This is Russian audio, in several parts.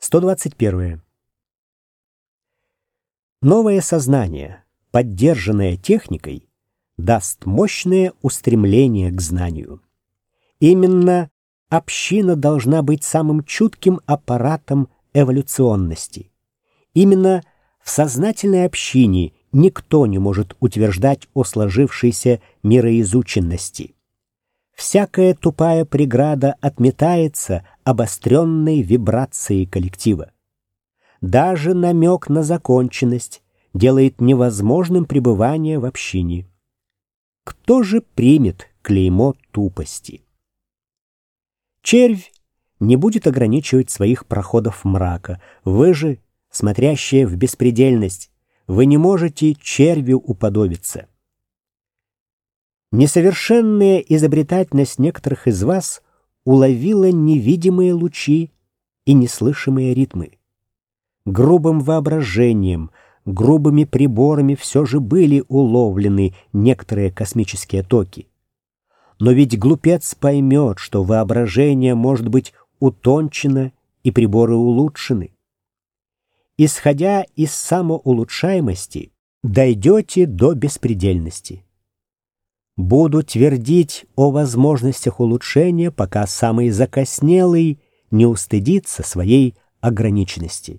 121. Новое сознание, поддержанное техникой, даст мощное устремление к знанию. Именно община должна быть самым чутким аппаратом эволюционности. Именно в сознательной общине никто не может утверждать о сложившейся мироизученности. Всякая тупая преграда отметается обостренной вибрацией коллектива. Даже намек на законченность делает невозможным пребывание в общине. Кто же примет клеймо тупости? Червь не будет ограничивать своих проходов мрака. Вы же, смотрящие в беспредельность, вы не можете червю уподобиться. Несовершенная изобретательность некоторых из вас уловила невидимые лучи и неслышимые ритмы. Грубым воображением, грубыми приборами все же были уловлены некоторые космические токи. Но ведь глупец поймет, что воображение может быть утончено и приборы улучшены. Исходя из самоулучшаемости, дойдете до беспредельности. Буду твердить о возможностях улучшения, пока самый закоснелый не устыдится своей ограниченности.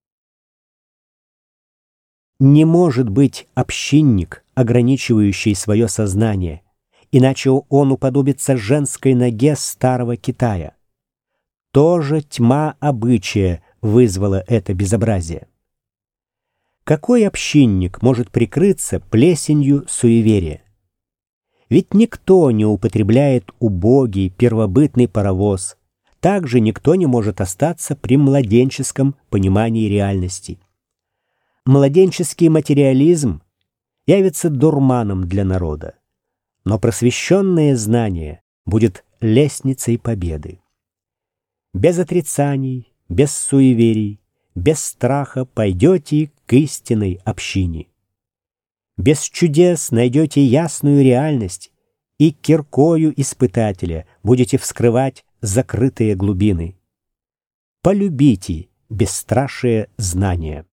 Не может быть общинник, ограничивающий свое сознание, иначе он уподобится женской ноге старого Китая. Тоже тьма обычая вызвала это безобразие. Какой общинник может прикрыться плесенью суеверия? Ведь никто не употребляет убогий первобытный паровоз, также никто не может остаться при младенческом понимании реальности. Младенческий материализм явится дурманом для народа, но просвещенное знание будет лестницей победы. Без отрицаний, без суеверий, без страха пойдете к истинной общине. Без чудес найдете ясную реальность и киркою испытателя будете вскрывать закрытые глубины. Полюбите бесстрашие знания.